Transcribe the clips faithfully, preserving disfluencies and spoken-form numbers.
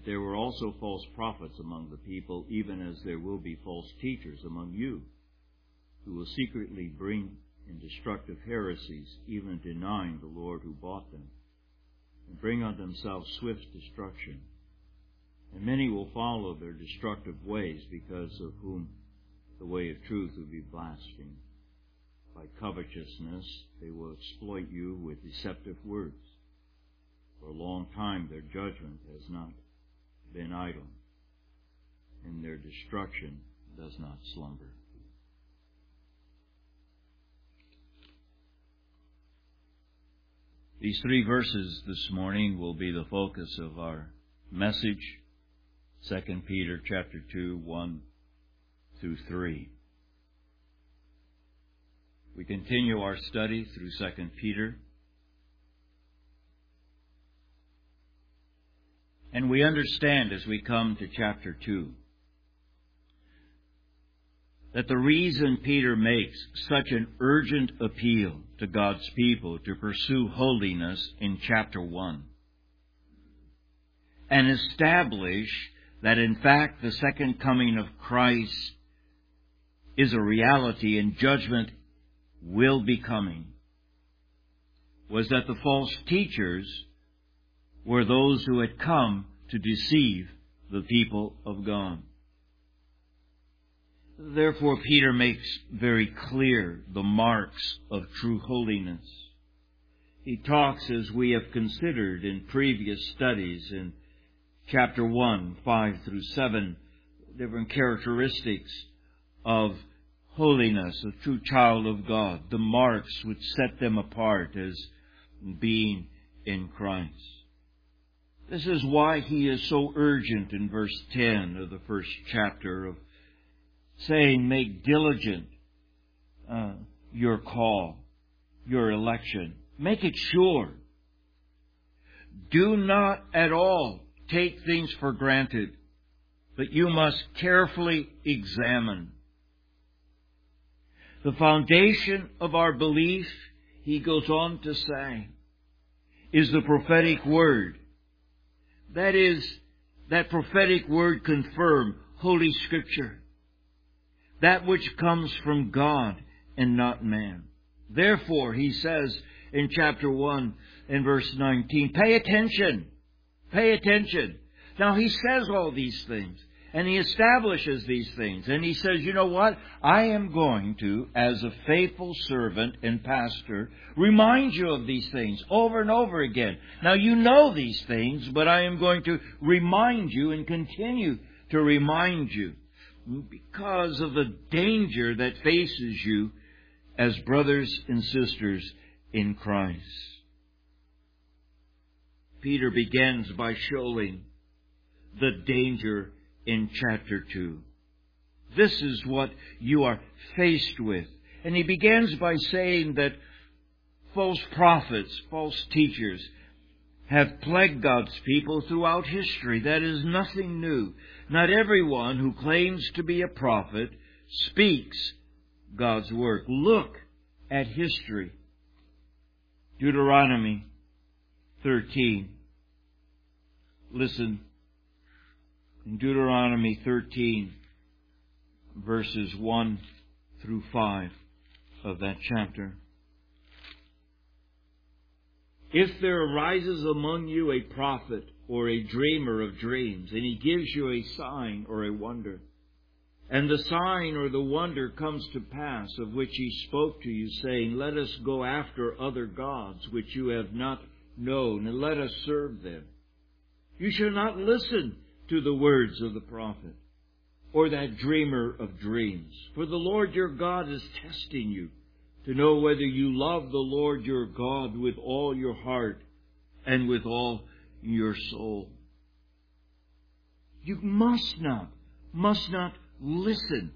But there were also false prophets among the people, even as there will be false teachers among you, who will secretly bring in destructive heresies, even denying the Lord who bought them, and bring on themselves swift destruction. And many will follow their destructive ways, because of whom the way of truth will be blasphemed. By covetousness they will exploit you with deceptive words. For a long time their judgment has not been idle, and their destruction does not slumber. These three verses this morning will be the focus of our message. Second Peter chapter two, one through three. We continue our study through Second Peter. And we understand as we come to chapter two that the reason Peter makes such an urgent appeal to God's people to pursue holiness in chapter one and establish that in fact the second coming of Christ is a reality and judgment will be coming, was that the false teachers were those who had come to deceive the people of God. Therefore, Peter makes very clear the marks of true holiness. He talks, as we have considered in previous studies in chapter one, five through seven, different characteristics of holiness, a true child of God, the marks which set them apart as being in Christ. This is why he is so urgent in verse ten of the first chapter of saying, make diligent uh, your call, your election. Make it sure. Do not at all take things for granted, but you must carefully examine. The foundation of our belief, he goes on to say, is the prophetic word. That is, that prophetic word confirm Holy Scripture. That which comes from God and not man. Therefore, he says in chapter one and verse nineteen, pay attention. Pay attention. Now, he says all these things, and he establishes these things. And he says, you know what? I am going to, as a faithful servant and pastor, remind you of these things over and over again. Now, you know these things, but I am going to remind you and continue to remind you, because of the danger that faces you as brothers and sisters in Christ. Peter begins by showing the danger in chapter two. This is what you are faced with. And he begins by saying that false prophets, false teachers, have plagued God's people throughout history. That is nothing new. Not everyone who claims to be a prophet speaks God's word. Look at history. Deuteronomy thirteen. Listen. In Deuteronomy thirteen, verses one through five of that chapter. If there arises among you a prophet or a dreamer of dreams, and he gives you a sign or a wonder, and the sign or the wonder comes to pass, of which he spoke to you, saying, let us go after other gods which you have not known, and let us serve them, you shall not listen to the words of the prophet or that dreamer of dreams. For the Lord your God is testing you to know whether you love the Lord your God with all your heart and with all your soul. You must not, must not listen.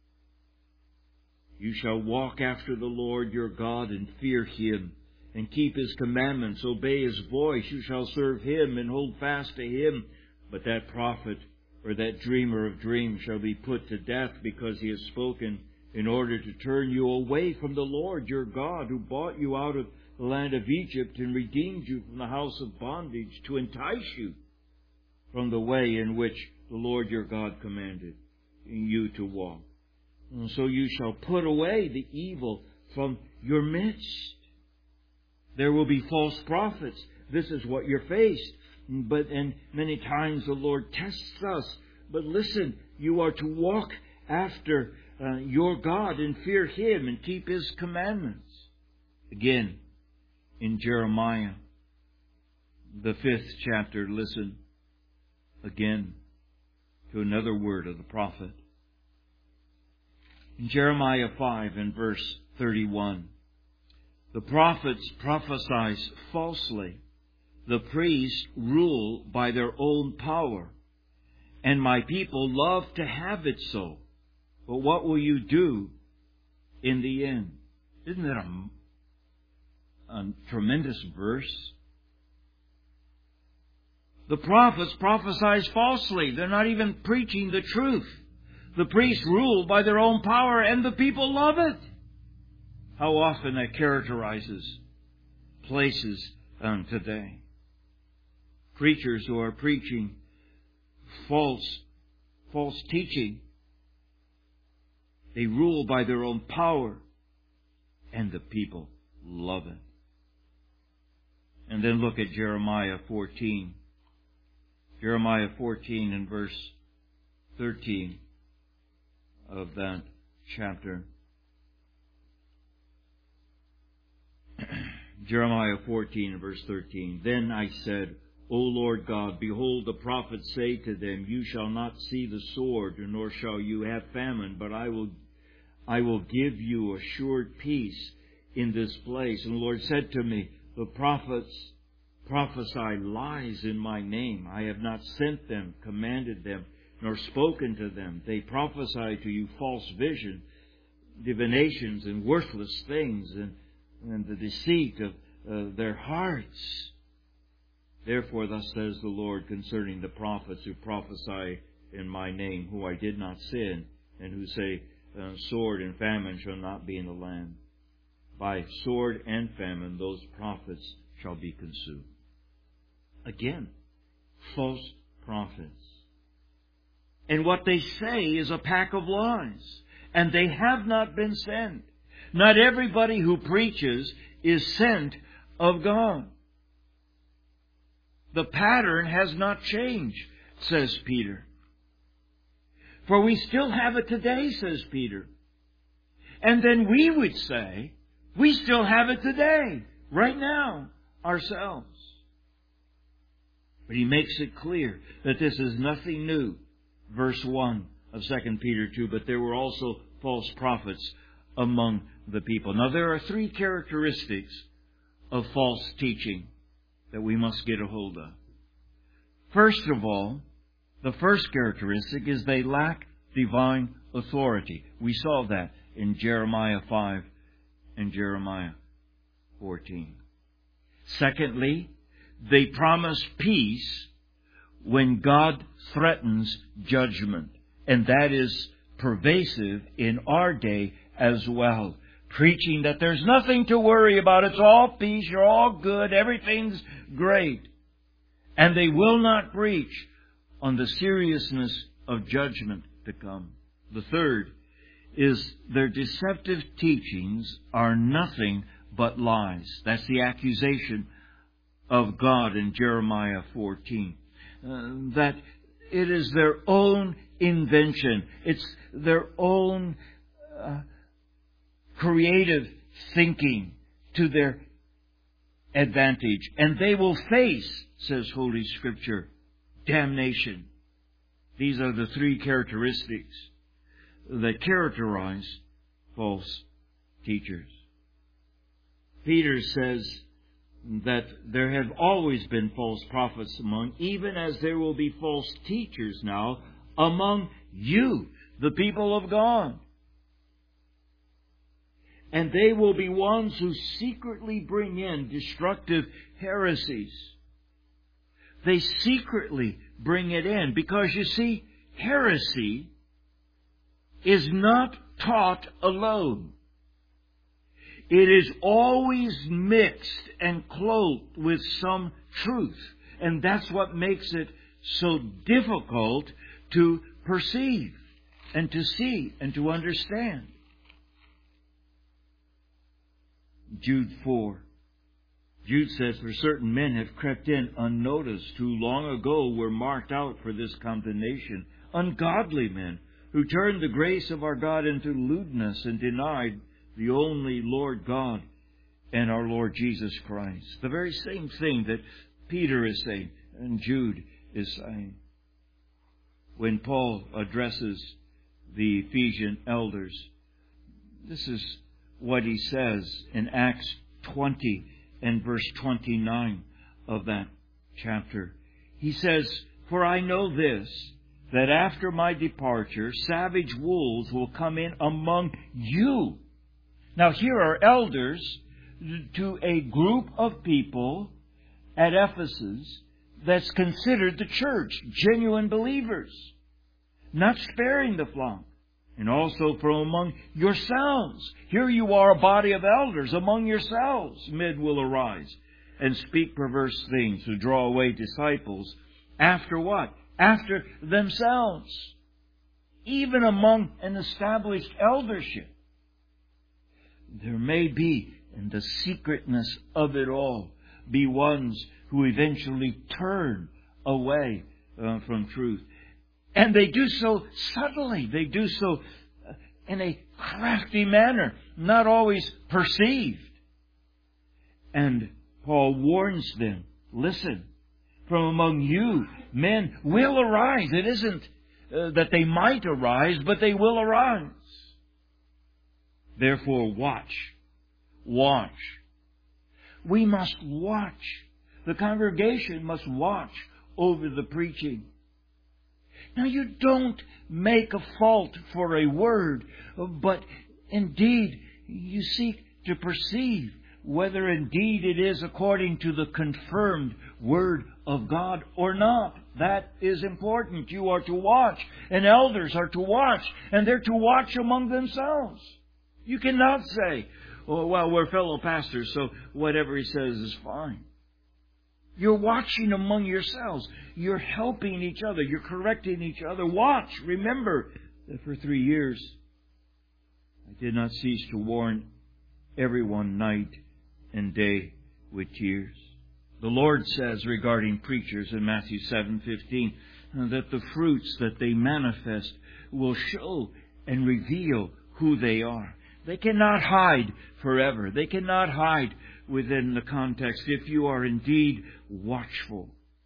You shall walk after the Lord your God and fear Him and keep His commandments, obey His voice. You shall serve Him and hold fast to Him. But that prophet or that dreamer of dreams shall be put to death, because he has spoken in order to turn you away from the Lord your God, who bought you out of the land of Egypt and redeemed you from the house of bondage, to entice you from the way in which the Lord your God commanded you to walk. And so you shall put away the evil from your midst. There will be false prophets. This is what you're faced. But and many times the Lord tests us. But listen, you are to walk after uh, your God and fear Him and keep His commandments. Again, in Jeremiah, the fifth chapter, listen again to another word of the prophet. In Jeremiah five and verse thirty-one, the prophets prophesy falsely. The priests rule by their own power, and my people love to have it so. But what will you do in the end? Isn't that a, a tremendous verse? The prophets prophesy falsely. They're not even preaching the truth. The priests rule by their own power, and the people love it. How often that characterizes places um, today. Preachers who are preaching false, false teaching. They rule by their own power, and the people love it. And then look at Jeremiah fourteen. Jeremiah fourteen and verse thirteen of that chapter. Jeremiah fourteen and verse thirteen. Then I said, O Lord God, behold, the prophets say to them, you shall not see the sword, nor shall you have famine, but I will, I will give you assured peace in this place. And the Lord said to me, the prophets prophesy lies in my name. I have not sent them, commanded them, nor spoken to them. They prophesy to you false vision, divinations, and worthless things, and, and the deceit of uh, their hearts. Therefore, thus says the Lord concerning the prophets who prophesy in my name, who I did not send, and who say, uh, sword and famine shall not be in the land. By sword and famine those prophets shall be consumed. Again, false prophets. And what they say is a pack of lies. And they have not been sent. Not everybody who preaches is sent of God. The pattern has not changed, says Peter. For we still have it today, says Peter. And then we would say, we still have it today, right now, ourselves. But he makes it clear that this is nothing new. Verse one of Second Peter two, but there were also false prophets among the people. Now there are three characteristics of false teaching that we must get a hold of. First of all, the first characteristic is they lack divine authority. We saw that in Jeremiah five and Jeremiah fourteen. Secondly, they promise peace when God threatens judgment. And that is pervasive in our day as well. Preaching that there's nothing to worry about. It's all peace. You're all good. Everything's great. And they will not preach on the seriousness of judgment to come. The third is their deceptive teachings are nothing but lies. That's the accusation of God in Jeremiah fourteen. Uh, that it is their own invention. It's their own uh, creative thinking to their advantage. And they will face, says Holy Scripture, damnation. These are the three characteristics that characterize false teachers. Peter says that there have always been false prophets among, even as there will be false teachers now among you, the people of God. And they will be ones who secretly bring in destructive heresies. They secretly bring it in because, you see, heresy is not taught alone. It is always mixed and cloaked with some truth. And that's what makes it so difficult to perceive and to see and to understand. Jude four. Jude says, "For certain men have crept in unnoticed, who long ago were marked out for this condemnation, ungodly men, who turned the grace of our God into lewdness and denied the only Lord God and our Lord Jesus Christ." The very same thing that Peter is saying and Jude is saying. When Paul addresses the Ephesian elders, this is what he says in Acts twenty and verse twenty-nine of that chapter. He says, "For I know this, that after my departure, savage wolves will come in among you." Now here are elders to a group of people at Ephesus that's considered the church, genuine believers, not sparing the flock. And also from among yourselves. Here you are, a body of elders. Among yourselves men will arise and speak perverse things to draw away disciples. After what? After themselves. Even among an established eldership, there may be, in the secretness of it all, be ones who eventually turn away uh, from truth. And they do so subtly. They do so in a crafty manner, not always perceived. And Paul warns them, listen, from among you men will arise. It isn't uh, that they might arise, but they will arise. Therefore, watch. Watch. We must watch. The congregation must watch over the preaching. Now, you don't make a fault for a word, but indeed you seek to perceive whether indeed it is according to the confirmed Word of God or not. That is important. You are to watch, and elders are to watch, and they're to watch among themselves. You cannot say, "Oh, well, we're fellow pastors, so whatever he says is fine." You're watching among yourselves. You're helping each other. You're correcting each other. Watch. Remember that for three years I did not cease to warn everyone night and day with tears. The Lord says regarding preachers in Matthew seven fifteen that the fruits that they manifest will show and reveal who they are. They cannot hide forever. They cannot hide within the context if you are indeed watchful.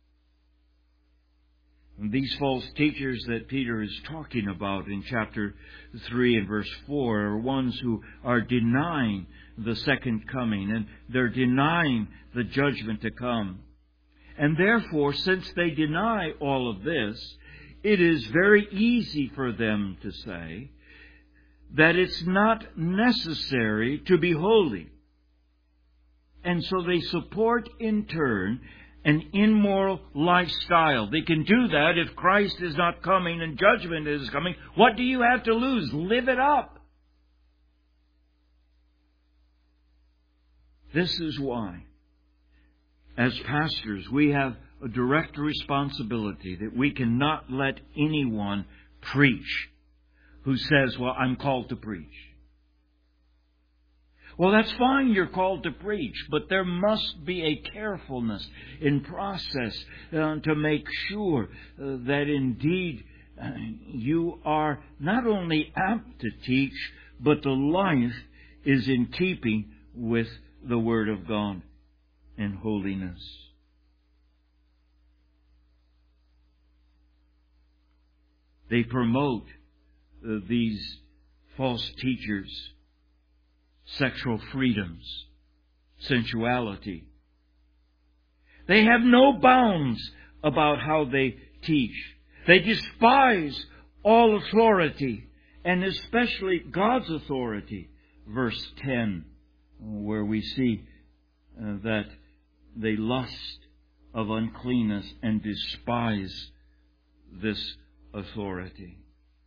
And these false teachers that Peter is talking about in chapter three and verse four are ones who are denying the second coming, and they're denying the judgment to come. And therefore, since they deny all of this, it is very easy for them to say that it's not necessary to be holy. And so they support in turn an immoral lifestyle. They can do that if Christ is not coming and judgment is coming. What do you have to lose? Live it up. This is why, as pastors, we have a direct responsibility that we cannot let anyone preach who says, "Well, I'm called to preach." Well, that's fine, you're called to preach, but there must be a carefulness in process uh, to make sure uh, that indeed uh, you are not only apt to teach, but the life is in keeping with the Word of God and holiness. They promote uh, these false teachers sexual freedoms, sensuality. They have no bounds about how they teach. They despise all authority, and especially God's authority. Verse ten, where we see uh, that they lust of uncleanness and despise this authority.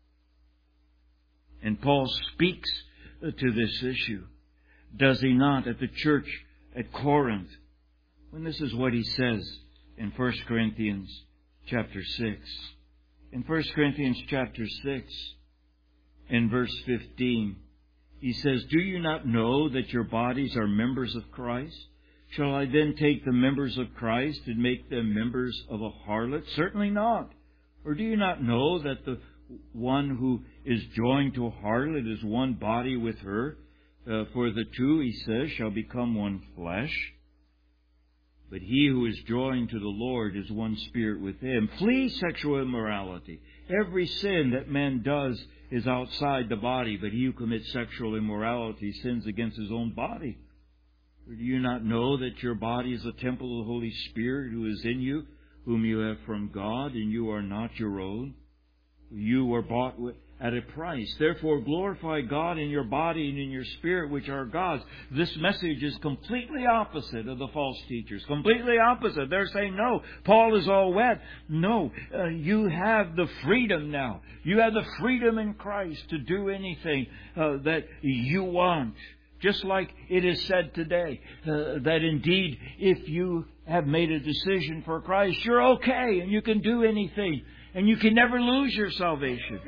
And Paul speaks to this issue, does he not, at the church at Corinth, when this is what he says in First Corinthians chapter six. In First Corinthians chapter six, in verse fifteen, he says, "Do you not know that your bodies are members of Christ? Shall I then take the members of Christ and make them members of a harlot? Certainly not. Or do you not know that the one who is joined to a harlot is one body with her? Uh, for the two," he says, "shall become one flesh. But he who is joined to the Lord is one spirit with Him. Flee sexual immorality. Every sin that man does is outside the body, but he who commits sexual immorality sins against his own body. Or do you not know that your body is a temple of the Holy Spirit who is in you, whom you have from God, and you are not your own? You were bought with at a price. Therefore glorify God in your body and in your spirit, which are God's." This message is completely opposite of the false teachers. Completely opposite. They're saying, no, Paul is all wet. No, uh, you have the freedom now. You have the freedom in Christ to do anything uh, that you want. Just like it is said today, uh, that indeed, if you have made a decision for Christ, you're okay and you can do anything and you can never lose your salvation.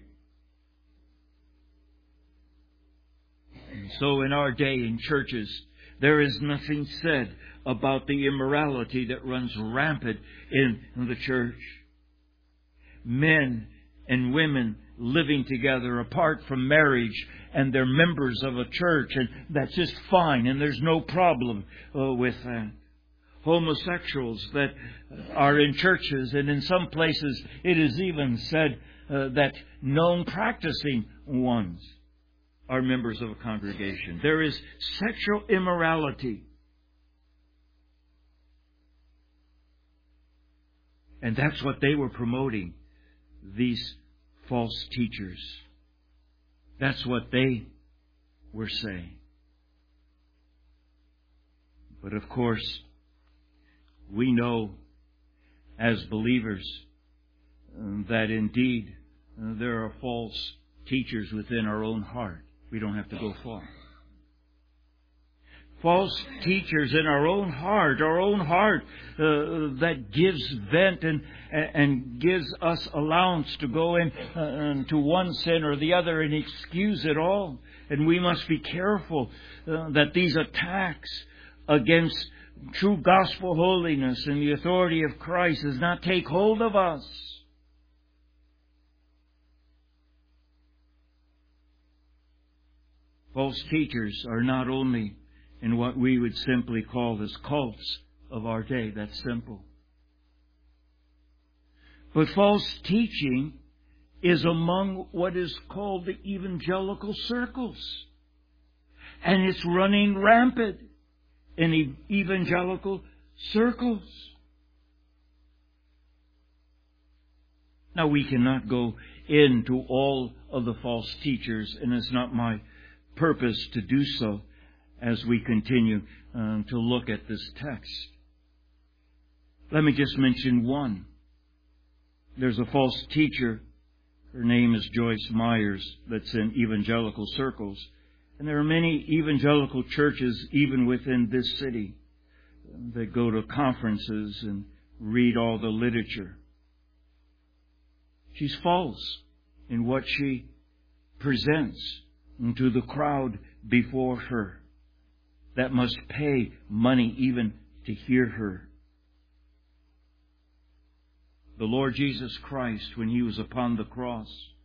So in our day in churches, there is nothing said about the immorality that runs rampant in the church. Men and women living together apart from marriage, and they're members of a church, and that's just fine, and there's no problem uh, with that. Homosexuals that are in churches, and in some places it is even said uh, that known practicing ones are members of a congregation. There is sexual immorality. And that's what they were promoting, these false teachers. That's what they were saying. But of course, we know as believers that indeed there are false teachers within our own heart. We don't have to go far. False teachers in our own heart, our own heart uh, that gives vent and and gives us allowance to go in uh, to one sin or the other and excuse it all. And we must be careful uh, that these attacks against true gospel holiness and the authority of Christ does not take hold of us. False teachers are not only in what we would simply call as cults of our day. That's simple. But false teaching is among what is called the evangelical circles. And it's running rampant in evangelical circles. Now, we cannot go into all of the false teachers, and it's not my purpose to do so as we continue uh, to look at this text. Let me just mention one. There's a false teacher. Her name is Joyce Myers, that's in evangelical circles. And there are many evangelical churches even within this city that go to conferences and read all the literature. She's false in what she presents to the crowd before her that must pay money even to hear her. The Lord Jesus Christ, when He was upon the cross,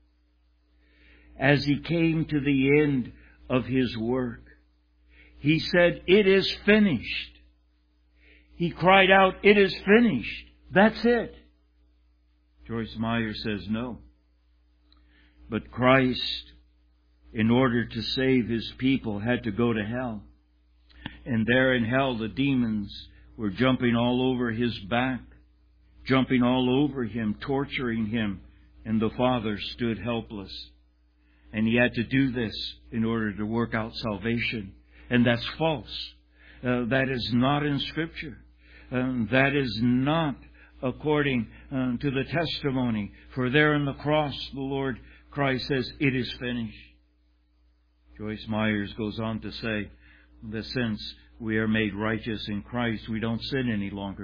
as He came to the end of His work, He said, "It is finished." He cried out, "It is finished." That's it. Joyce Meyer says no. But Christ, in order to save His people, had to go to hell. And there in hell, the demons were jumping all over His back, jumping all over Him, torturing Him, and the Father stood helpless. And He had to do this in order to work out salvation. And that's false. Uh, that is not in Scripture. Um, that is not according uh, to the testimony. For there on the cross, the Lord Christ says, "It is finished." Joyce Myers goes on to say that since we are made righteous in Christ, we don't sin any longer.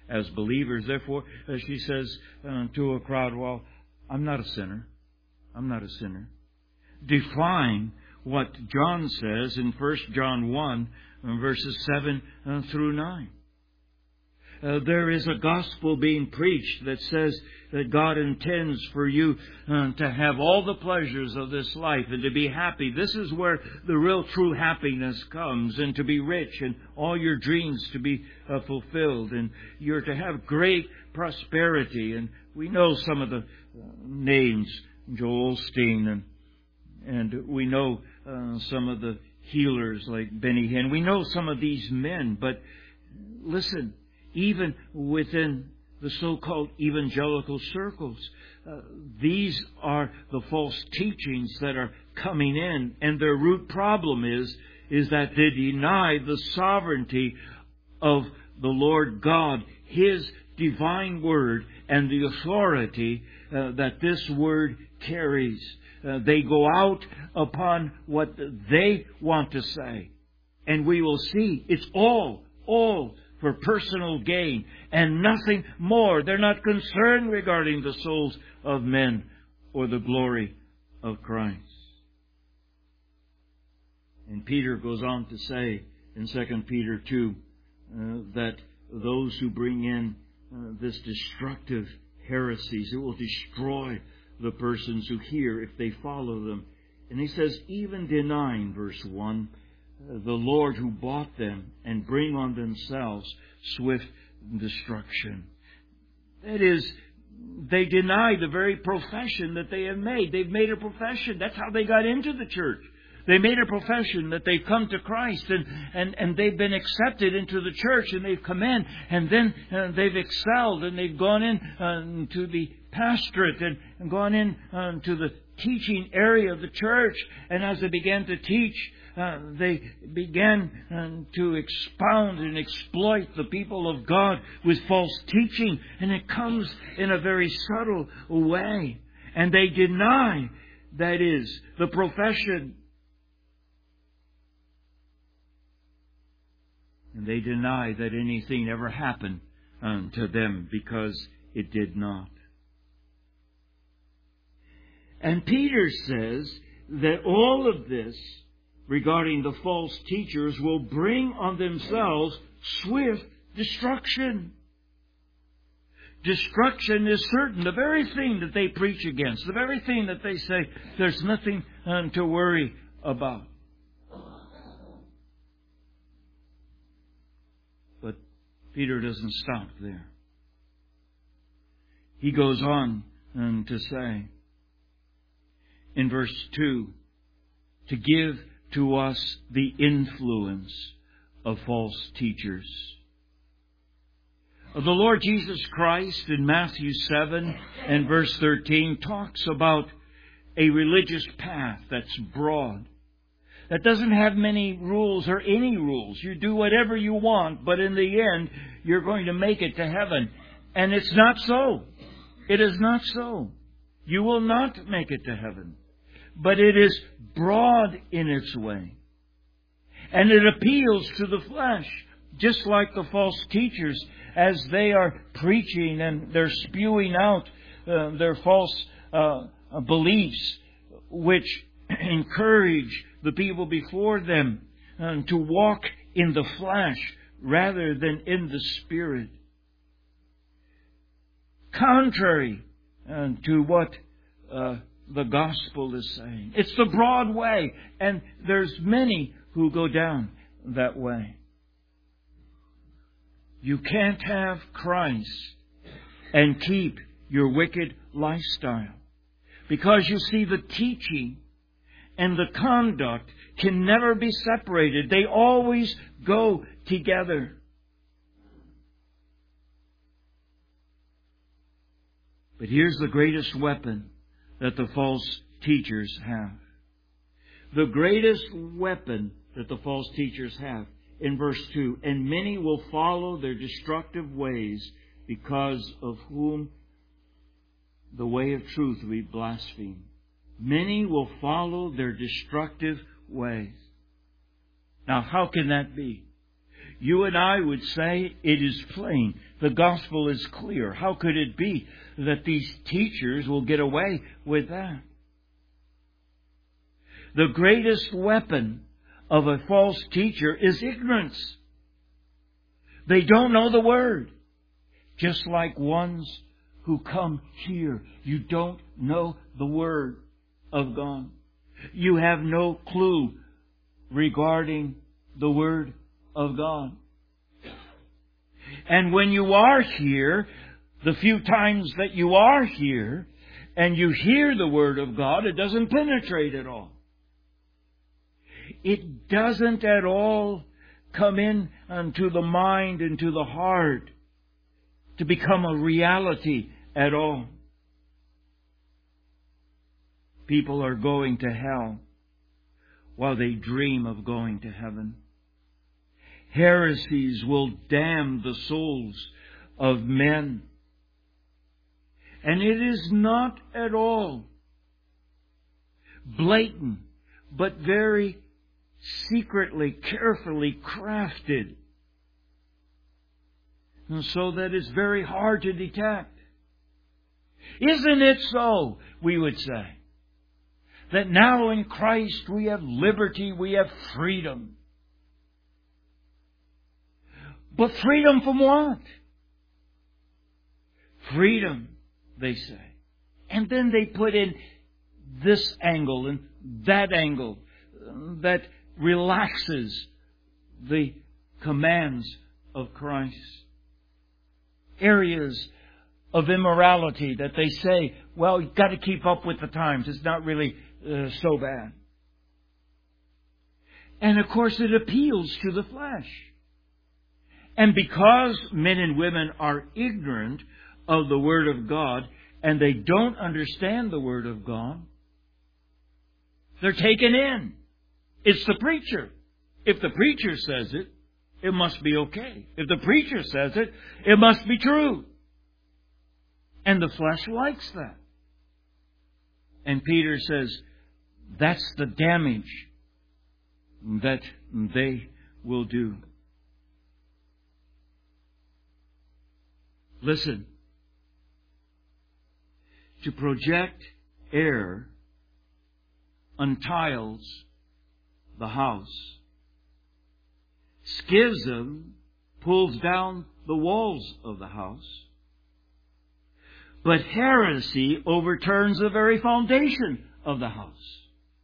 as believers. Therefore, uh, she says uh, to a crowd, well, I'm not a sinner. I'm not a sinner. Define what John says in First John one, verses seven through nine. Uh, there is a gospel being preached that says that God intends for you uh, to have all the pleasures of this life and to be happy. This is where the real true happiness comes, and to be rich and all your dreams to be uh, fulfilled, and you're to have great prosperity. And we know some of the uh, names, Joel Osteen, and, and we know uh, some of the healers like Benny Hinn. We know some of these men, but listen, even within the so-called evangelical circles, uh, these are the false teachings that are coming in. And their root problem is, is that they deny the sovereignty of the Lord God, His divine Word, and the authority uh, that this Word carries. Uh, they go out upon what they want to say. And we will see it's all, all for personal gain and nothing more. They're not concerned regarding the souls of men or the glory of Christ. And Peter goes on to say in Second Peter two uh, that those who bring in uh, this destructive heresies, it will destroy the persons who hear if they follow them. And he says, even denying, verse one, the Lord who bought them, and bring on themselves swift destruction. That is, they deny the very profession that they have made. They've made a profession. That's how they got into the church. They made a profession that they've come to Christ, and, and, and they've been accepted into the church, and they've come in, and then uh, they've excelled, and they've gone in uh, to the pastorate, and, and gone in uh, to the teaching area of the church. And as they began to teach, uh, they began uh, to expound and exploit the people of God with false teaching. And it comes in a very subtle way. And they deny, that is, the profession. And they deny that anything ever happened uh, to them, because it did not. And Peter says that all of this regarding the false teachers will bring on themselves swift destruction. Destruction is certain. The very thing that they preach against, the very thing that they say there's nothing um, to worry about. But Peter doesn't stop there. He goes on um, to say, in verse two, to give to us the influence of false teachers. The Lord Jesus Christ in Matthew seven and verse thirteen talks about a religious path that's broad, that doesn't have many rules or any rules. You do whatever you want, but in the end, you're going to make it to heaven. And it's not so. It is not so. You will not make it to heaven. But it is broad in its way. And it appeals to the flesh, just like the false teachers, as they are preaching and they're spewing out uh, their false uh, beliefs, which encourage the people before them uh, to walk in the flesh rather than in the Spirit. Contrary uh, to what uh, the gospel is saying. It's the broad way, and there's many who go down that way. You can't have Christ and keep your wicked lifestyle, because you see, the teaching and the conduct can never be separated. They always go together. But here's the greatest weapon that the false teachers have. The greatest weapon that the false teachers have, in verse two, and many will follow their destructive ways, because of whom the way of truth will be blasphemed. Many will follow their destructive ways. Now, how can that be? you and I would say it is plain. The gospel is clear. How could it be that these teachers will get away with that? The greatest weapon of a false teacher is ignorance. They don't know the Word. Just like ones who come here. You don't know the Word of God. You have no clue regarding the Word of God. And when you are here, the few times that you are here, and you hear the Word of God, it doesn't penetrate at all. It doesn't at all come in unto the mind and to the heart to become a reality at all. People are going to hell while they dream of going to heaven. Heresies will damn the souls of men. And it is not at all blatant, but very secretly, carefully crafted. And so that it's very hard to detect. Isn't it so, we would say, that now in Christ we have liberty, we have freedom. But freedom from what? Freedom, they say. And then they put in this angle and that angle that relaxes the commands of Christ. Areas of immorality that they say, well, you've got to keep up with the times. It's not really uh, so bad. And of course it appeals to the flesh. And because men and women are ignorant of the Word of God and they don't understand the Word of God, they're taken in. It's the preacher. If the preacher says it, it must be okay. If the preacher says it, it must be true. And the flesh likes that. And Peter says, that's the damage that they will do. Listen. To project air untiles the house. Schism pulls down the walls of the house. But heresy overturns the very foundation of the house.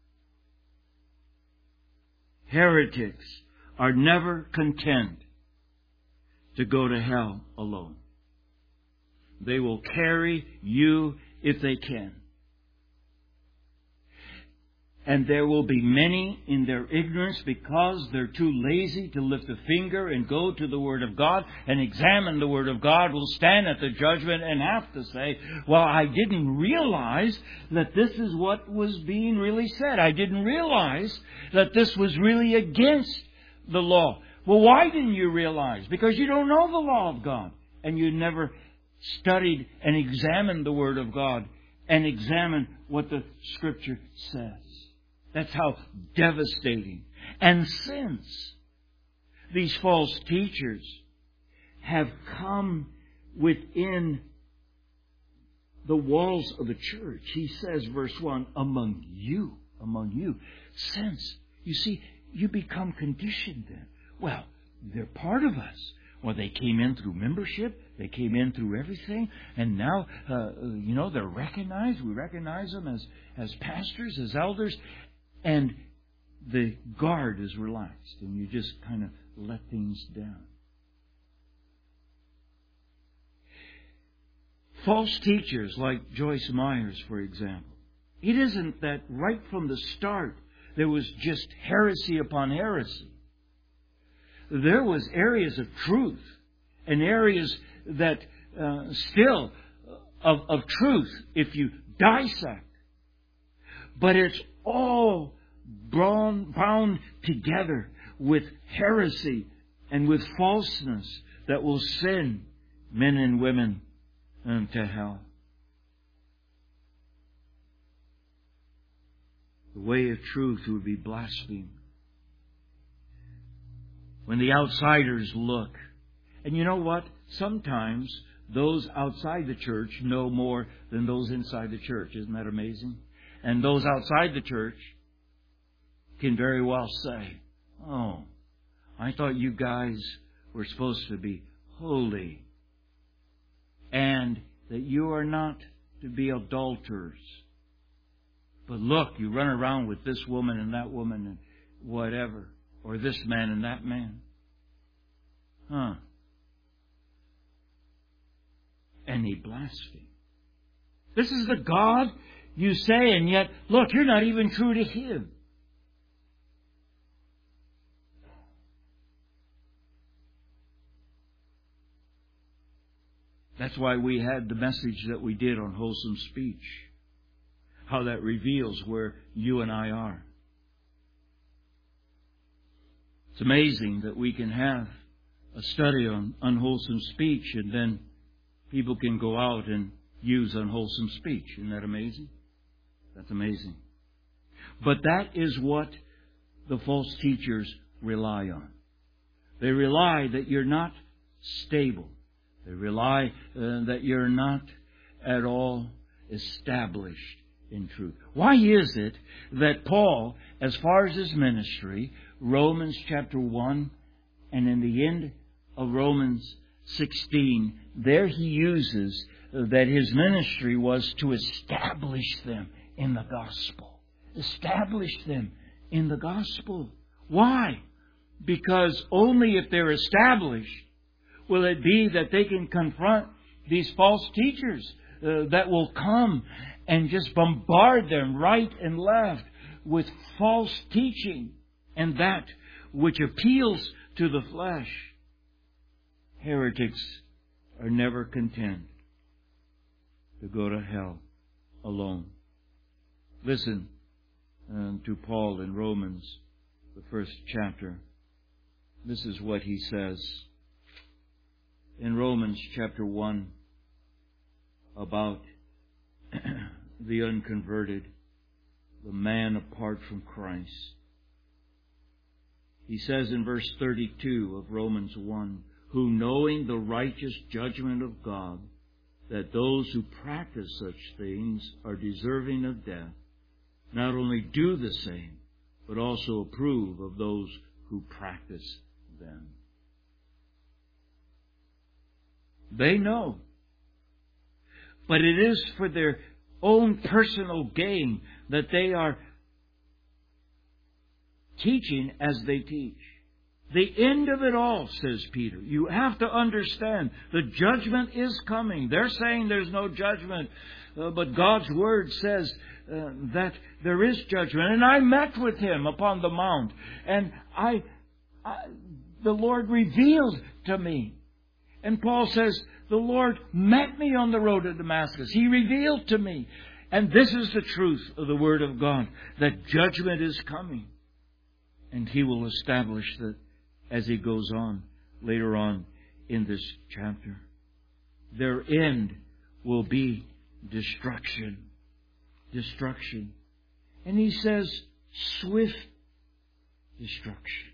Heretics are never content to go to hell alone. They will carry you if they can. And there will be many in their ignorance because they're too lazy to lift a finger and go to the Word of God and examine the Word of God, will stand at the judgment and have to say, well, I didn't realize that this is what was being really said. I didn't realize that this was really against the law. Well, why didn't you realize? Because you don't know the law of God. And you never studied and examined the Word of God and examined what the Scripture says. That's how devastating. And since these false teachers have come within the walls of the church, he says, verse one, among you, among you. Since, you see, you become conditioned then. Well, they're part of us. Well, they came in through membership. They came in through everything. And now, uh, you know, they're recognized. We recognize them as, as pastors, as elders. And the guard is relaxed. And you just kind of let things down. False teachers like Joyce Myers, for example. It isn't that right from the start there was just heresy upon heresy. There was areas of truth and areas that uh, still of, of truth if you dissect. But it's all bound, bound together with heresy and with falseness that will send men and women into hell. The way of truth would be blasphemed. when the outsiders look. And you know what? Sometimes those outside the church know more than those inside the church. Isn't that amazing? And those outside the church can very well say, "Oh, I thought you guys were supposed to be holy, and that you are not to be adulterers. But look, you run around with this woman and that woman and whatever, or this man and that man. Huh. And he blasphemed. This is the God you say, and yet, look, you're not even true to Him." That's why we had the message that we did on wholesome speech. How that reveals where you and I are. It's amazing that we can have a study on unwholesome speech and then people can go out and use unwholesome speech. Isn't that amazing? That's amazing. But that is what the false teachers rely on. They rely that you're not stable. They rely uh, that you're not at all established in truth. Why is it that Paul, as far as his ministry, Romans chapter one, and in the end of Romans sixteen, there he uses that his ministry was to establish them in the gospel. Establish them in the gospel. Why? Because only if they're established will it be that they can confront these false teachers uh, that will come and just bombard them right and left with false teaching and that which appeals to the flesh. Heretics are never content to go to hell alone. Listen uh, to Paul in Romans, the first chapter. This is what he says in Romans chapter one about the unconverted, the man apart from Christ. He says in verse thirty-two of Romans one, "Who knowing the righteous judgment of God, that those who practice such things are deserving of death, not only do the same, but also approve of those who practice them." They know. But it is for their own personal gain that they are teaching as they teach. The end of it all, says Peter, you have to understand the judgment is coming. They're saying there's no judgment, uh, but God's Word says uh, that there is judgment. And I met with Him upon the mount, and I, I the Lord revealed to me. And Paul says, the Lord met me on the road to Damascus. He revealed to me. And this is the truth of the Word of God, that judgment is coming. And He will establish that as He goes on later on in this chapter. Their end will be destruction. Destruction. And He says, swift destruction.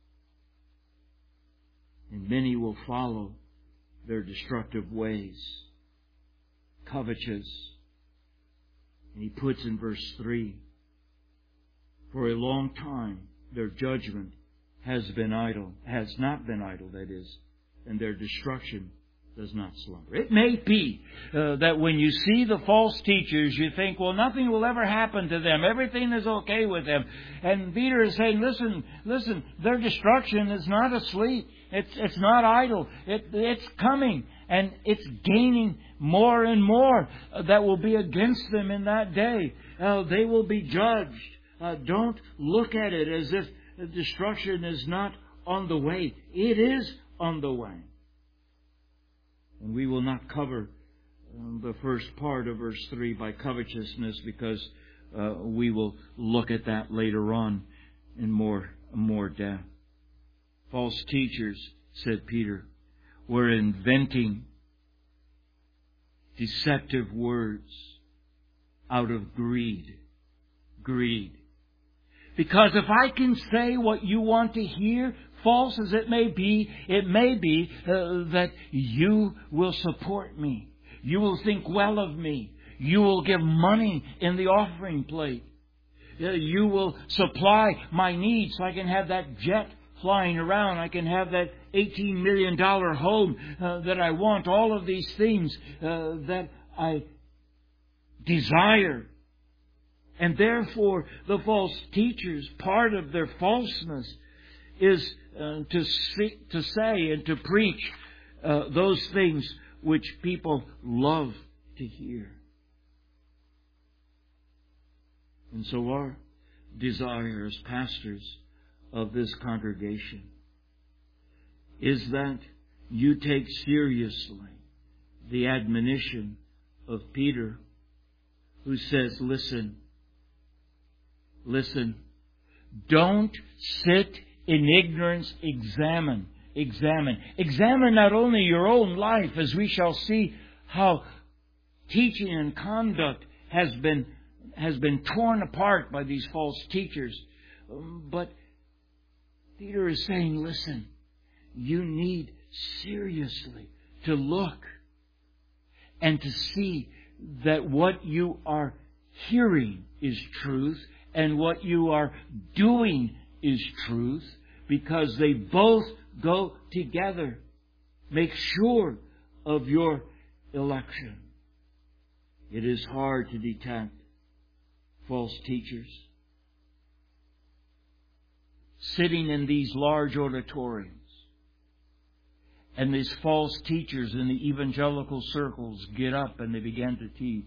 And many will follow their destructive ways. Covetous. And he puts in verse three, for a long time their judgment has been idle, has not been idle, that is, and their destruction does not slumber. It may be uh, that when you see the false teachers, you think, well, nothing will ever happen to them. Everything is okay with them. And Peter is saying, listen, listen, their destruction is not asleep. It's, it's not idle. It, it's coming. And it's gaining more and more that will be against them in that day. Uh, they will be judged. Uh, don't look at it as if destruction is not on the way. It is on the way. And we will not cover um, the first part of verse three by covetousness, because uh, we will look at that later on in more, more depth. False teachers, said Peter, were inventing deceptive words out of greed. Greed. Because if I can say what you want to hear false as it may be, it may be uh, that you will support me. You will think well of me. You will give money in the offering plate. Uh, you will supply my needs so I can have that jet flying around. I can have that eighteen million dollars home uh, that I want. All of these things uh, that I desire. And therefore, the false teachers, part of their falseness is uh, to, see, to say and to preach uh, those things which people love to hear. And so our desire as pastors of this congregation is that you take seriously the admonition of Peter, who says, listen, listen, don't sit in ignorance, examine, examine. Examine not only your own life, as we shall see how teaching and conduct has been, has been torn apart by these false teachers, but Peter is saying, listen, you need seriously to look and to see that what you are hearing is truth and what you are doing is truth, because they both go together. Make sure of your election. It is hard to detect false teachers sitting in these large auditoriums. And these false teachers in the evangelical circles get up and they begin to teach.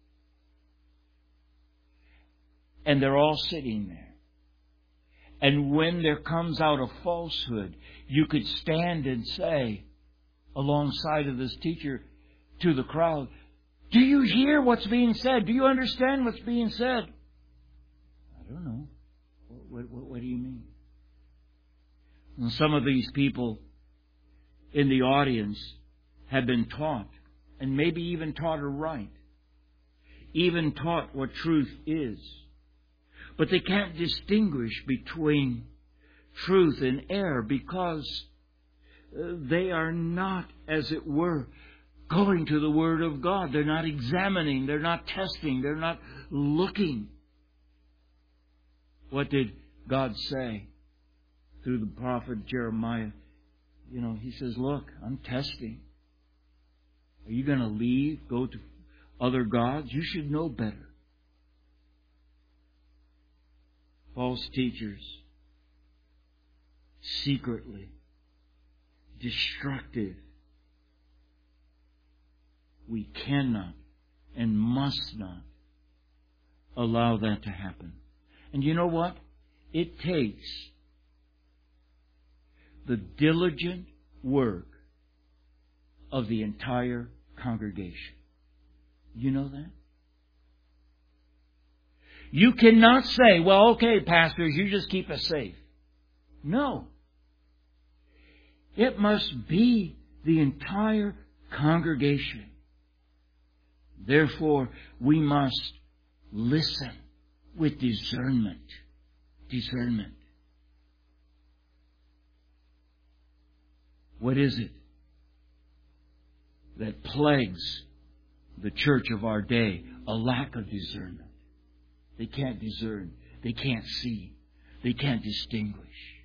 And they're all sitting there. And when there comes out a falsehood, you could stand and say, alongside of this teacher to the crowd, do you hear what's being said? Do you understand what's being said? I don't know. What, what, what do you mean? And some of these people in the audience have been taught, and maybe even taught aright, even taught what truth is. But they can't distinguish between truth and error because they are not, as it were, going to the Word of God. They're not examining. They're not testing. They're not looking. What did God say through the prophet Jeremiah? You know, He says, look, I'm testing. Are you going to leave, go to other gods? You should know better. False teachers, secretly destructive. We cannot and must not allow that to happen. And you know what? It takes the diligent work of the entire congregation. You know that? You cannot say, well, okay, pastors, you just keep us safe. No. It must be the entire congregation. Therefore, we must listen with discernment. Discernment. What is it that plagues the church of our day? A lack of discernment. They can't discern. They can't see. They can't distinguish.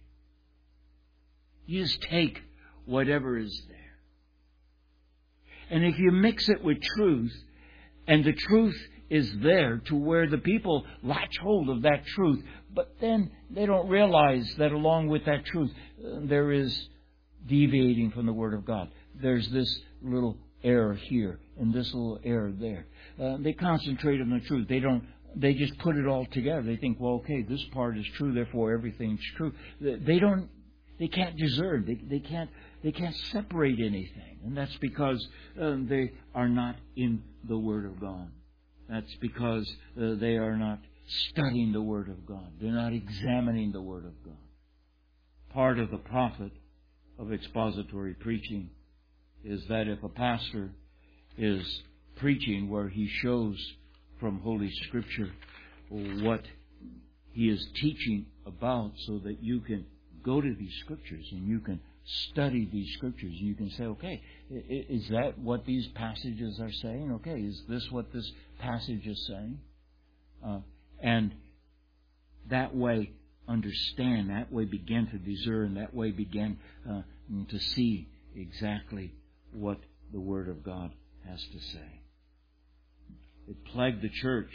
You just take whatever is there. And if you mix it with truth, and the truth is there to where the people latch hold of that truth, but then they don't realize that along with that truth, uh, there is deviating from the Word of God. There's this little error here and this little error there. Uh, they concentrate on the truth. They don't. They just put it all together. They think, well, okay, this part is true, therefore everything's true. They don't. They can't discern. They, they can't. They can't separate anything, and that's because uh, they are not in the Word of God. That's because uh, they are not studying the Word of God. They're not examining the Word of God. Part of the profit of expository preaching is that if a pastor is preaching where he shows from Holy Scripture what he is teaching about, so that you can go to these Scriptures and you can study these Scriptures. You can say, okay, is that what these passages are saying? Okay, is this what this passage is saying? Uh, and that way understand, that way begin to discern, that way begin uh, to see exactly what the Word of God has to say. It plagued the church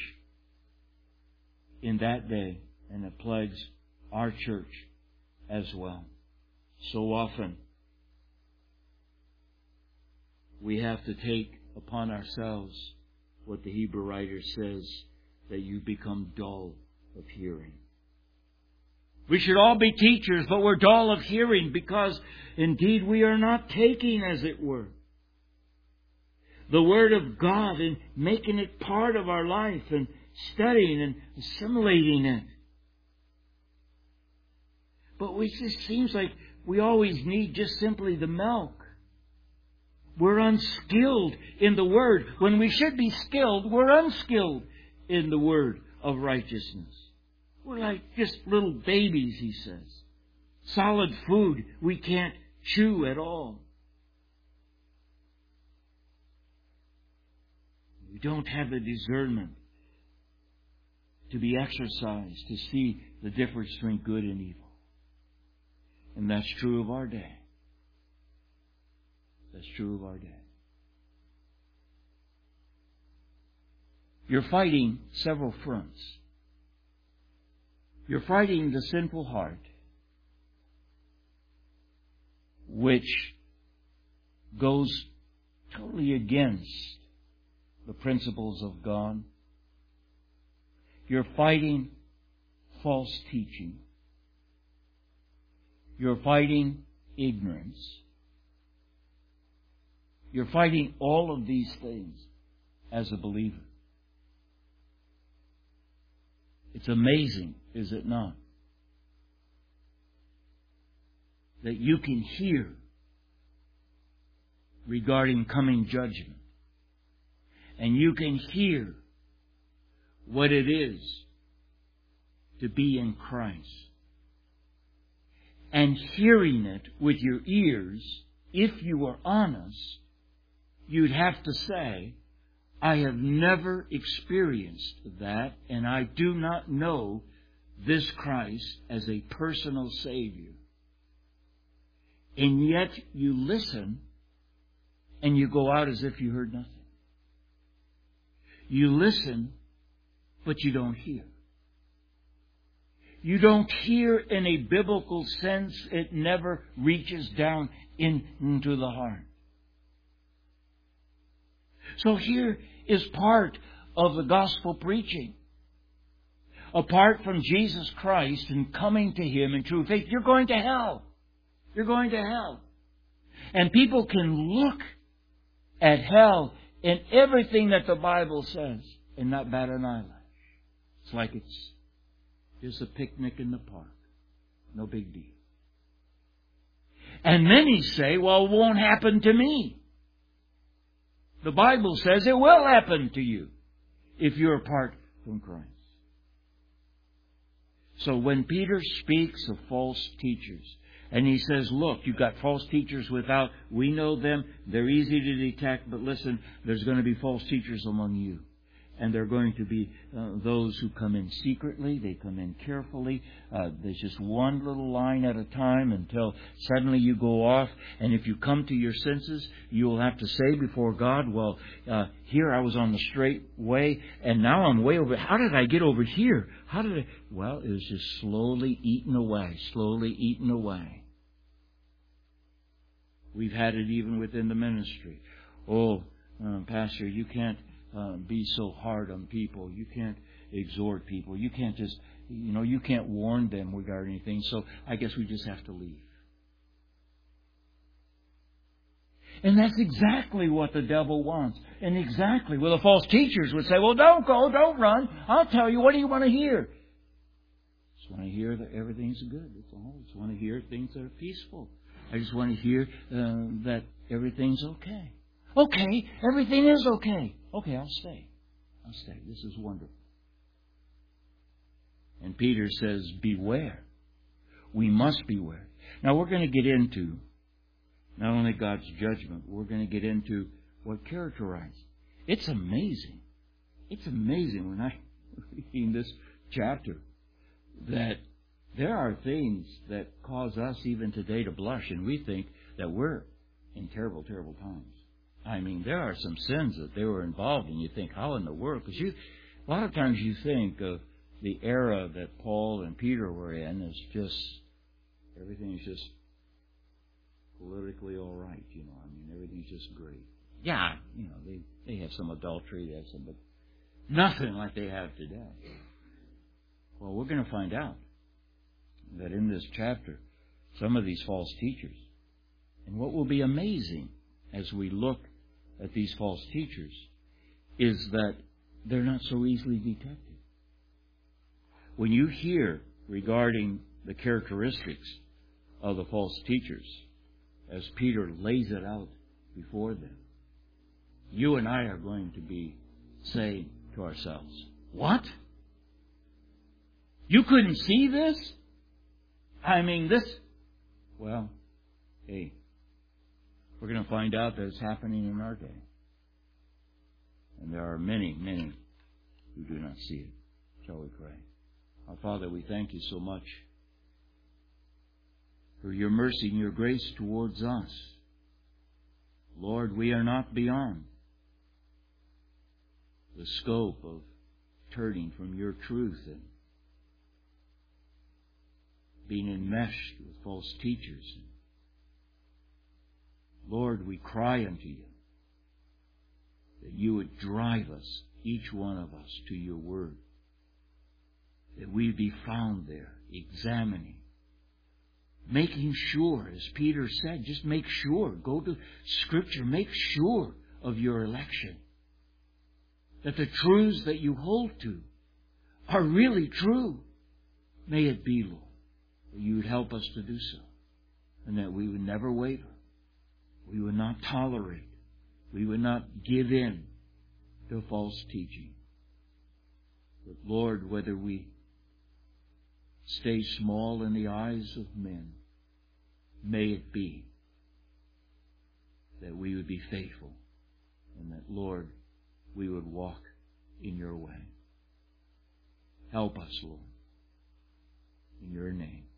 in that day, and it plagues our church as well. So often we have to take upon ourselves what the Hebrew writer says, that you become dull of hearing. We should all be teachers, but we're dull of hearing because indeed we are not taking, as it were, the Word of God and making it part of our life and studying and assimilating it. But it just seems like we always need just simply the milk. We're unskilled in the Word. When we should be skilled, we're unskilled in the Word of righteousness. We're like just little babies, he says. Solid food we can't chew at all. We don't have the discernment to be exercised, to see the difference between good and evil. And that's true of our day. That's true of our day. You're fighting several fronts. You're fighting the sinful heart, which goes totally against the principles of God. You're fighting false teaching. You're fighting ignorance. You're fighting all of these things as a believer. It's amazing, is it not, that you can hear regarding coming judgment. And you can hear what it is to be in Christ. And hearing it with your ears, if you are honest, you'd have to say, I have never experienced that, and I do not know this Christ as a personal Savior. And yet you listen, and you go out as if you heard nothing. You listen, but you don't hear. You don't hear in a biblical sense. It never reaches down in, into the heart. So here is part of the gospel preaching. Apart from Jesus Christ and coming to Him in true faith, you're going to hell. You're going to hell. And people can look at hell in everything that the Bible says and not bat an eyelash. It's like it's just a picnic in the park. No big deal. And many say, well, it won't happen to me. The Bible says it will happen to you if you're apart from Christ. So when Peter speaks of false teachers, and he says, look, you've got false teachers without, we know them, they're easy to detect, but listen, there's going to be false teachers among you. And they're going to be uh, those who come in secretly, they come in carefully. Uh, there's just one little line at a time until suddenly you go off. And if you come to your senses, you will have to say before God, well, uh, here I was on the straight way, and now I'm way over. How did I get over here? How did I? Well, it was just slowly eaten away, slowly eaten away. We've had it even within the ministry. Oh, uh, Pastor, you can't Uh, be so hard on people. You can't exhort people. You can't just, you know, you can't warn them regarding anything. So I guess we just have to leave. And that's exactly what the devil wants. And exactly, well, the false teachers would say, well, don't go, don't run. I'll tell you, what do you want to hear? I just want to hear that everything's good. That's all. I just want to hear things that are peaceful. I just want to hear uh, that everything's okay. Okay, everything is okay. Okay, I'll stay. I'll stay. This is wonderful. And Peter says, beware. we must beware. Now we're going to get into not only God's judgment, we're going to get into what characterizes. It's amazing. It's amazing when I reading this chapter that there are things that cause us even today to blush, and we think that we're in terrible, terrible times. I mean, there are some sins that they were involved in. You think, how in the world? Because you, a lot of times you think of the era that Paul and Peter were in as just, everything is just politically all right, you know. I mean, everything's just great. Yeah, you know, they, they have some adultery, they have some, but nothing like they have today. Well, we're going to find out that in this chapter, some of these false teachers, and what will be amazing as we look at these false teachers, is that they're not so easily detected. When you hear regarding the characteristics of the false teachers, as Peter lays it out before them, you and I are going to be saying to ourselves, what? You couldn't see this? I mean, this... Well, hey, we're going to find out that it's happening in our day. And there are many, many who do not see it. Shall we pray? Our Father, we thank you so much for your mercy and your grace towards us. Lord, we are not beyond the scope of turning from your truth and being enmeshed with false teachers. Lord, we cry unto you that you would drive us, each one of us, to your word, that we be found there, examining, making sure, as Peter said, just make sure, go to Scripture, make sure of your election, that the truths that you hold to are really true. May it be, Lord, that you would help us to do so, and that we would never waver, we would not tolerate, we would not give in to false teaching. But Lord, whether we stay small in the eyes of men, may it be that we would be faithful, and that, Lord, we would walk in your way. Help us, Lord, in your name.